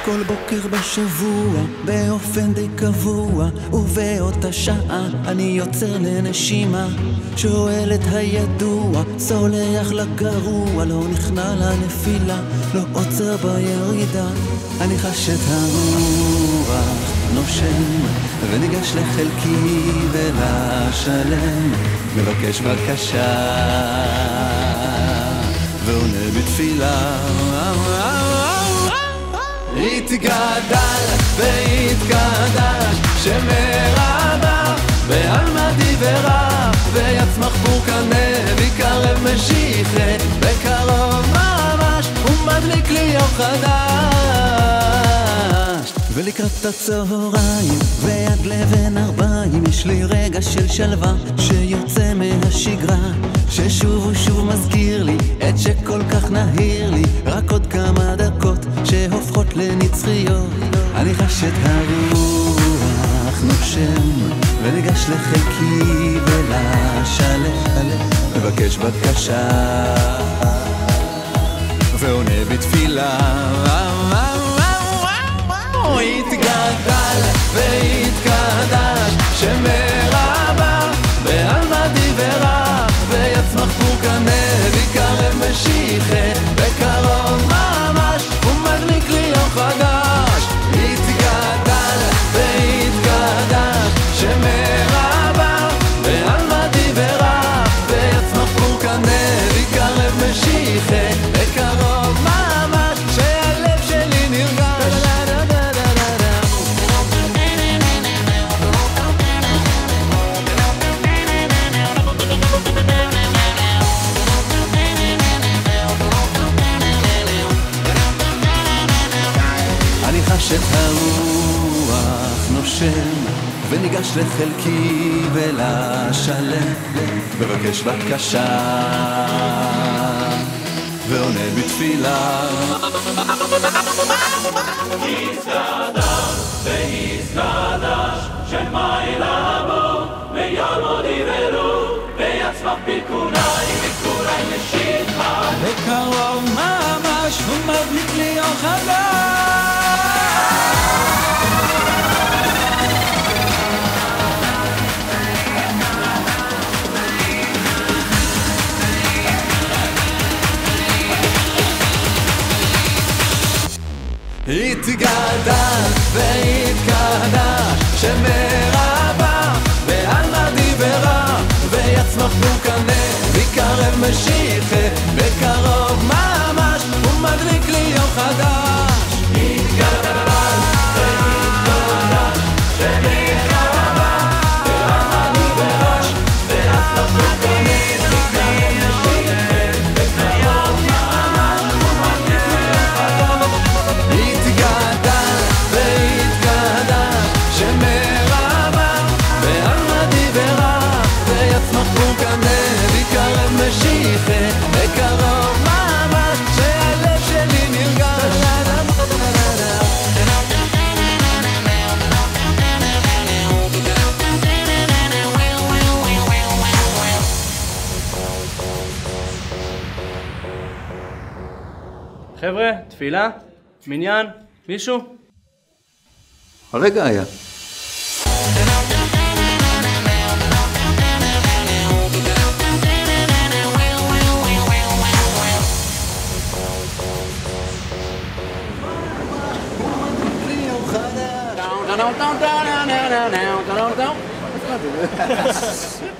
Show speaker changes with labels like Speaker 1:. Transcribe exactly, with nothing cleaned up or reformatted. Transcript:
Speaker 1: כל בוקר בשבוע, באופן די קבוע, ובאותה שעה אני יוצר לנשימה, שואל את הידוע, סולח לגרוע, לא נכנע לנפילה, לא עוצר בירידה. אני חש את הרוח נושם, וניגש לחלקי ולשלם, מבקש בקשה ועונה בתפילה. התגדל והתקדש שמרבה בעלמא דיברה, ויצמח פורקנה ויקרב משיחה, בקרוב ממש ומדליק לי יום חדש. ולקראת הצהריים ועד לבן ארבעים יש לי רגע של שלווה שיוצא מהשגרה, ששוב ושוב מזכיר לי את שכל כך נהיר לי, רק עוד כמה דקות שהופכות לנצחיות. אני חש את הרוח נושם, וניגש לחלקי ולשלם, מבקש בקשה ועונה בתפילה. התגדל והתקדש שמרבה בעלמא דיברה, ויצמח פורקנה ויקרב משיחה, בקרוב ממש ומדליק לי יום חדש. התגדל והתקדש שמרבה בעלמא דיברה, ויצמח פורקנה ויקרב משיחה, בקרוב ממש שהלב שלי נרגש. אני חש את הרוח נושם, וניגש לחלקי ולשלם, מבקש בקשה ועונה בתפילה.
Speaker 2: התקדש והתקדש שמעלה בו ויעמוד יברו, ויצמח פרקוני וקורי משיחה,
Speaker 1: בקרוב ממש ומדליק לי יום חדש.
Speaker 2: התגדל והתקדש שמרבה בעלמא דיברה, ויצמח פורקנה ויקרב משיחה, בקרוב ממש ומדליק לי יום חדש. התגדל והתקדש שמרבה בעלמא דיברה, ויצמח פורקנה ויקרב משיחה, בקרוב ממש ומדליק לי יום חדש. התגדל והתקדש שמרבה בעלמא דיברה, ויצמח פורקנה ויקרב משיחה, בקרוב ממש שהלב שלי נרגש.
Speaker 3: חבר'ה, תפילה, מניין, מישהו?
Speaker 1: הרגע היה.
Speaker 3: דאו דאו דאו דאו דאו דאו דאו דאו דאו